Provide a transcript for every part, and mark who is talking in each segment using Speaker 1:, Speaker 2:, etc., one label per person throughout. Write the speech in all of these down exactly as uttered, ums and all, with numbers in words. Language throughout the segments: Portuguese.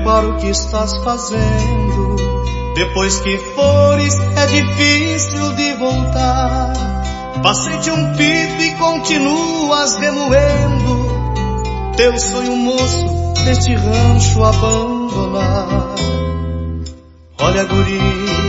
Speaker 1: reparo o que estás fazendo. Depois que fores é difícil de voltar. Passei-te um pito e continuas remoendo teu sonho moço deste rancho abandonar. Olha, guri,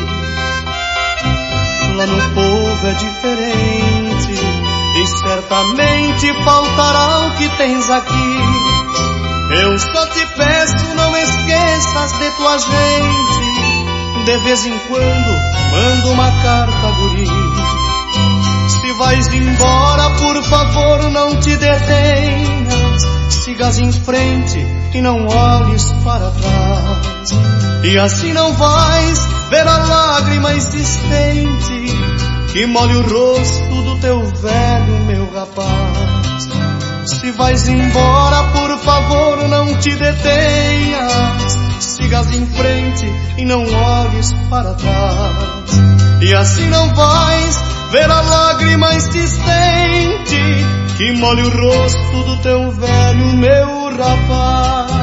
Speaker 1: lá no povo é diferente e certamente faltará o que tens aqui. Eu só te peço, não esqueças de tua gente. De vez em quando mando uma carta, guri. Se vais embora, por favor, não te detenhas. Sigas em frente e não olhes para trás. E assim não vais ver a lágrima insistente que molhe o rosto do teu velho, meu rapaz. Se vais embora, por favor, não te detenhas. Sigas em frente e não olhes para trás. E assim não vais ver a lágrima insistente que molhe o rosto do teu velho, meu rapaz.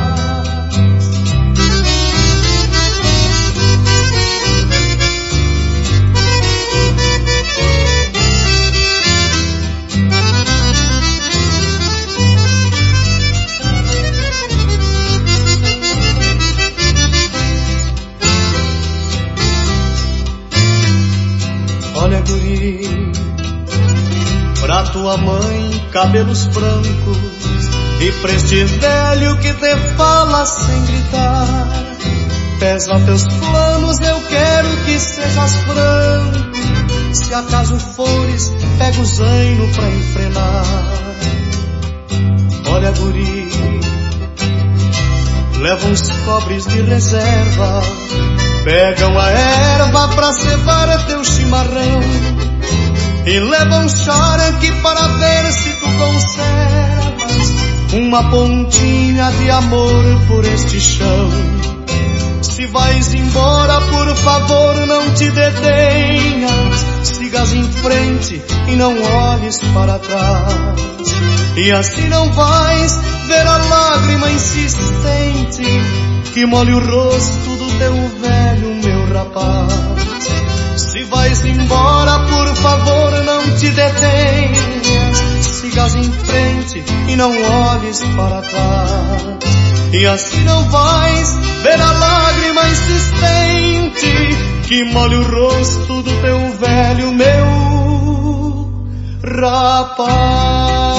Speaker 1: Olha, guri, pra tua mãe cabelos brancos e pra este velho que te fala sem gritar, pesa teus planos, eu quero que sejas franco. Se acaso fores, pega o zaino pra enfrenar. Olha, guri, leva uns cobres de reserva, pegam a erva pra cevar teu chimarrão e leva um charque para ver se tu conservas uma pontinha de amor por este chão. Se vais embora, por favor, não te detenhas. Sigas em frente e não olhes para trás. E assim não vais ver a lágrima insistente que molhe o rosto do teu velho, meu rapaz. Se vais embora, por favor, não te detenhas. Sigas em frente e não olhes para trás. E assim não vais ver a lágrima insistente que molhe o rosto do teu velho, meu rapaz.